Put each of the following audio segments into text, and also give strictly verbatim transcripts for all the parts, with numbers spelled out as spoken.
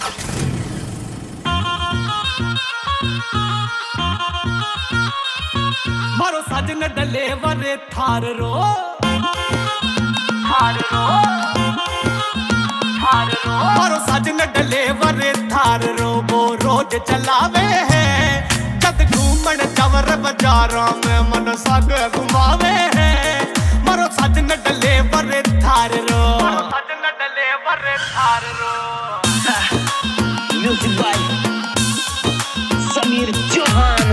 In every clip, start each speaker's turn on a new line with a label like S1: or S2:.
S1: मारो साजन डले वरे थार रो थार रो थार रो मारो साजन डले वरे थार रो वो रोज चलावे है जद घूमन चवर बाजारों में मन साग घुमावे है मारो साजन डले वरे थार रो मारो साजन डले वरे थार रो
S2: म्यूजिक बाय समीर चौहान।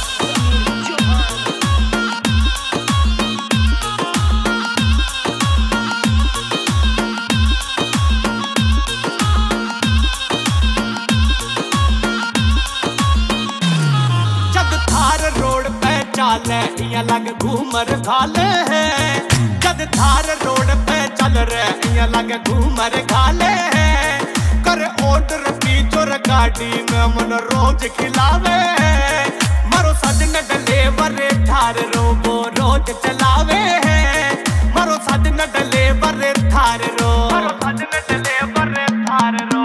S1: चाले इया लग घूमर खाले है जद थार रोड पे चल रहे इया लग घूमर खाले है कर ऑर्डर पीछो गाड़ी में मन रोज खिलावे है मारो सजन डले वरे थार रो वो रोज चलावे है मारो सजन डले वरे थार रो मारो सजन डले वरे थार रो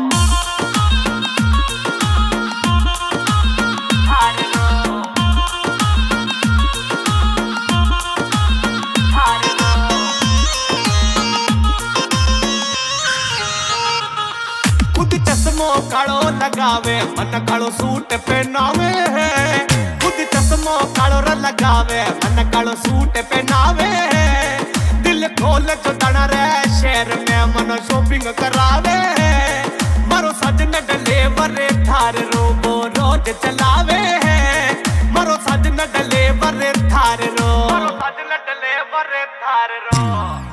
S1: चश्मो कालो लगावे मन कालो सूट पहनावे है खुद चश्मो कालो लगावे मन कालो सूट पहनावे है दिल खोल जो तना रे शहर में मन शॉपिंग करावे है मारो सजन डले वरे थार रो वो रोज चलावे है मारो सजन डले वरे थार रो मारो सजन डले वरे थार रो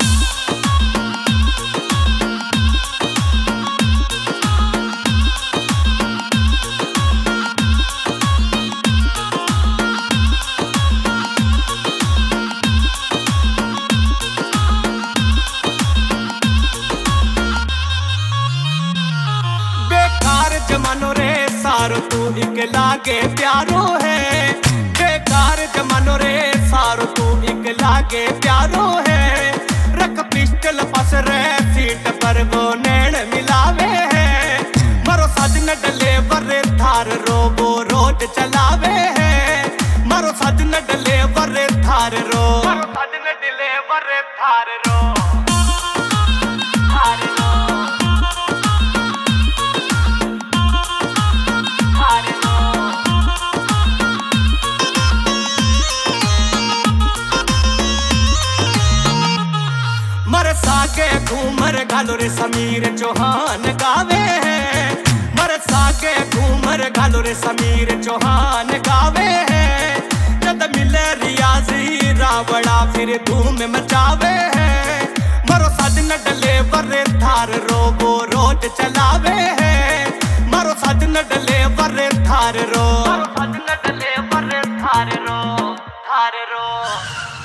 S1: जमानो रे सारो तू एक लागे प्यारो है बेकार जमानो रे सारो तू एक लागे प्यारो है रख पिस्टल पास रे सीट पर वो नैन मिलावे है मारो सजन डले वरे थार रो वो रोज चलावे है मारो सजन डले वरे थार रो मारो सजन डले वरे थार रो थार रो सागे घूमर घालो रे समीर चौहान गावे है मर सागे घूमर घालो रे समीर चौहान गावे है जद मिले रियाजी रावड़ा फिर धूम मचावे है मरो सजन डले वरे थार रो वो रोज चलावे है मरो सजन डले वरे थार रो मरो सजन डले वरे थार रो थार रो